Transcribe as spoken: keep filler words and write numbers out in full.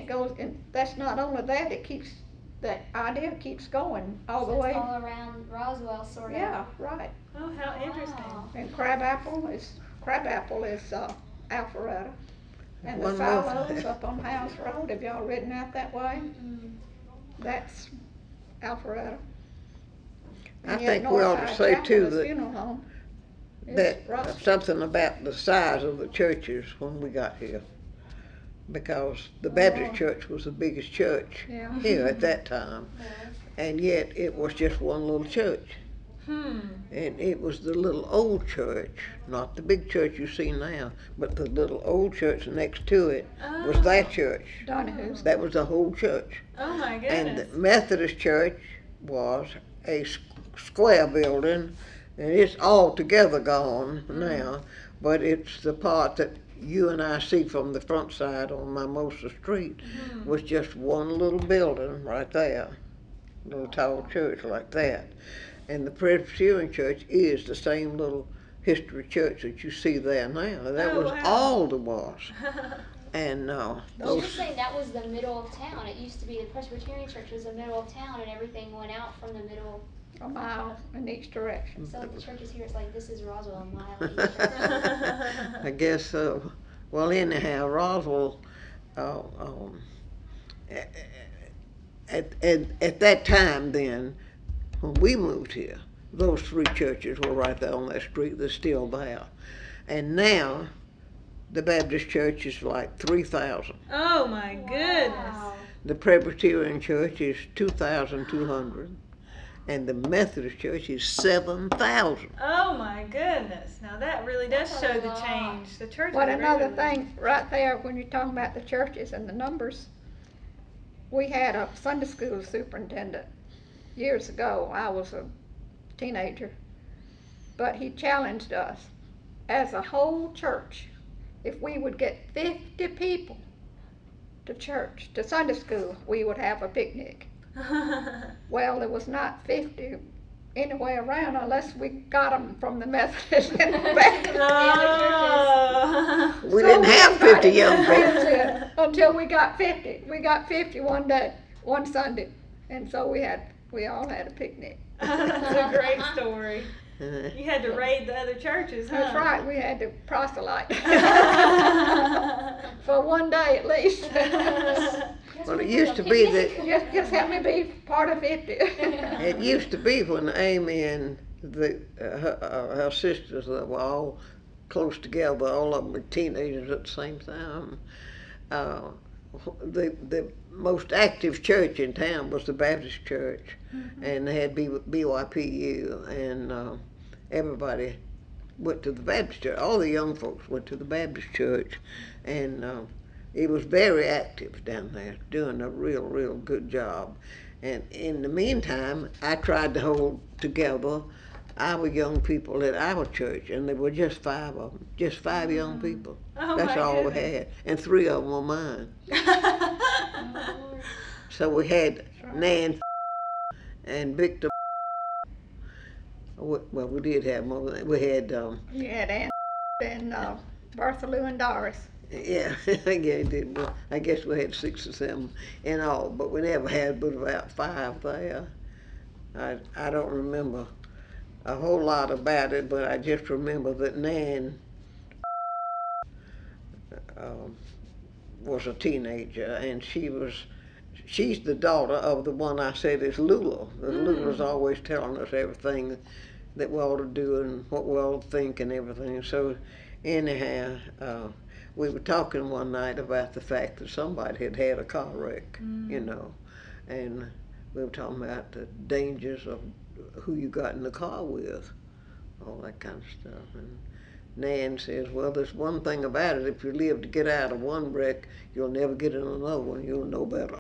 it goes, and that's not only that, it keeps, that idea keeps going all the So way. it's all around Roswell, sort of. Yeah, right. Oh, how interesting. Wow. And Crabapple is, Crabapple is, uh, Alpharetta. And the One more silos thing. up on House Road, have y'all ridden out that way? Mm-mm. That's Alpharetta. I And yet think we ought to Northside say Chapel too is that, funeral home. It's that rough. something about the size of the churches when we got here. Because the Baptist Oh. church was the biggest church Yeah. here at that time. Yes. And yet it was just one little church. Hmm. And it was the little old church, not the big church you see now, but the little old church next to it was Oh. that church. Donahue's. That was the whole church. Oh my And goodness. the Methodist church was a s- square building, and it's altogether gone now, but it's the part that you and I see from the front side on Mimosa Street Hmm. was just one little building right there, little tall church like that. And the Presbyterian church is the same little history church that you see there now. That Oh, was wow. all there was. And uh, But you're saying that was the middle of town. It used to be the Presbyterian church was the middle of town, and everything went out from the middle. A mile in each direction. So the churches here, it's like this is Roswell, a mile in each direction. I guess so. Well, anyhow, Roswell, uh, um, at, at, at that time then, when we moved here, those three churches were right there on that street. They're still there. And now, the Baptist church is like three thousand. Oh my goodness. Wow. The Presbyterian church is two thousand two hundred. And the Methodist church is seven thousand. Oh my goodness. Now that really does That's show a the lot. change. The church. But is another really- thing, right there, when you're talking about the churches and the numbers, we had a Sunday school superintendent years ago. I was a teenager. But he challenged us, as a whole church, if we would get fifty people to church, to Sunday school, we would have a picnic. Well, there was not fifty anywhere around unless we got them from the Methodist and the Baptist. Oh. We So didn't have fifty invited young friends people. in until we got fifty. We got fifty one day, one Sunday, and so we had, we all had a picnic. That's a great story. Uh, You had to raid the other churches, huh? That's right, we had to proselyte. For one day at least. Well, it used to be that Just, just help me be part of fifty. it used to be when Amy and the uh, her, uh, her sisters that were all close together, all of them were teenagers at the same time. Uh, the the most active church in town was the Baptist church, Mm-hmm. and they had B, BYPU, and uh, everybody went to the Baptist church. All the young folks went to the Baptist church, and uh, it was very active down there, doing a real, real good job. And in the meantime, I tried to hold together our young people at our church, and there were just five of them, just five young people. Oh That's my all we goodness. had, and three of them were mine. So we had Nan and Victor. Well, we did have more. than that. We had, um, You had Ann and uh, Bertha Lou and Doris. yeah, I guess, did, well, I guess we had six or seven in all, but we never had but about five there. I I don't remember a whole lot about it, but I just remember that Nan um, was a teenager, and she was. She's the daughter of the one I said is Lula. And Lula's always telling us everything that we ought to do and what we ought to think and everything. So anyhow, uh, we were talking one night about the fact that somebody had had a car wreck, you know, and we were talking about the dangers of who you got in the car with, all that kind of stuff. And Nan says, well, there's one thing about it. If you live to get out of one wreck, you'll never get in another one. You'll know better.